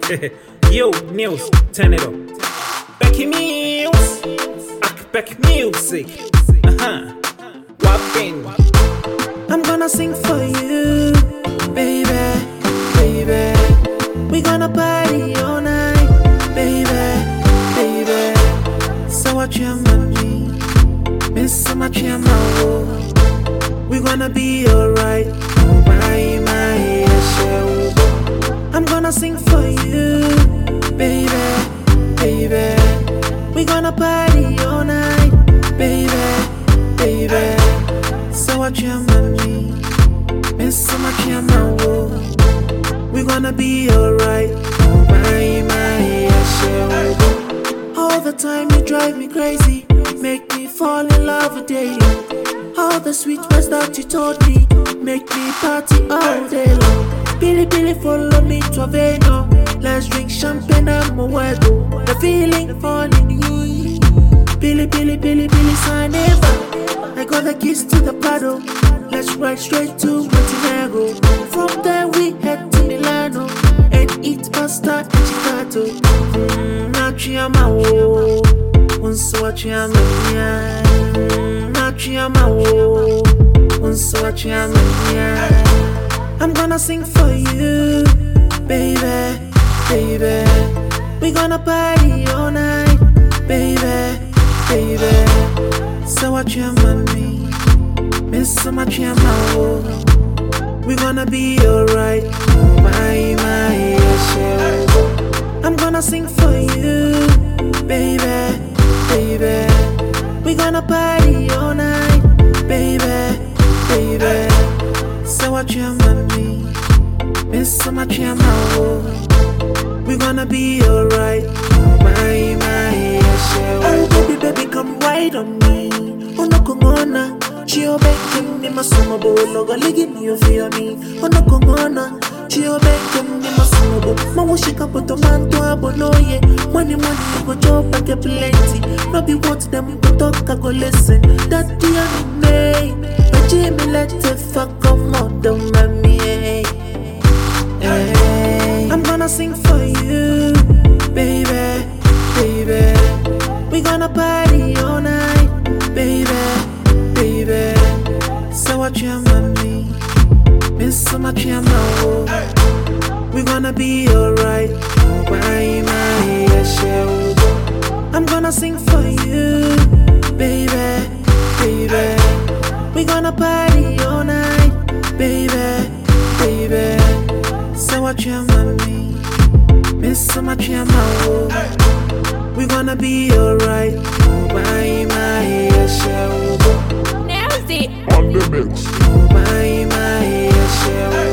Yo, Nils, turn it up. Becky Mills, Becky Music. Whopping. I'm gonna sing for you, baby, baby. We gonna party all night, baby, baby. So what you mommy, miss so much your mouth. We gonna be alright. My show. I'm gonna sing for you, baby, baby. We gonna party all night, baby, baby. So what you mommy, miss so much your mouth. We gonna be alright. My show. All the time you drive me crazy, make me fall in love with you. All the sweet words that you told me, make me party all day long. Billy, Billy, follow me to Aveno. Let's drink champagne and Moego. The feeling falling in. Billy, Billy, Billy, Billy, sign never. I got the keys to the paddle. Let's ride straight to Montenegro. From there we head to Milano and eat pasta and chicato. Nachiamao, unsoachiamania. Nachiamao, unsoachiamania. I'm gonna sing for you, baby, baby. We gonna party all night, baby, baby. So what you mommy, miss so much your mouth. We gonna be alright. My show. I'm gonna sing for you, baby, baby. We gonna party all night, baby, baby. So what you mommy, miss so much your mouth. We gonna be alright. My show. Oh baby, baby, come right on me. Oh no, kongona. Chio bekem ni masumo logo ligi ni you feel me. Oh no, kongona. Chio bekem ni masumo. Mamu shika poto manto abonoye. Money you go chop and get plenty. No be what them go talk go listen. That dear me. But Jimmy let the fuck come out the mommy. I'm gonna sing for you, baby, baby. We gonna party all night, baby, baby. So what you mommy, miss so much your mouth. We gonna be alright. My show. I'm gonna sing for you, baby, baby. We gonna party all night, baby, baby. So what you mommy, miss so much your mouth. We gonna be alright. My show. Nailed it. On the mix. My show.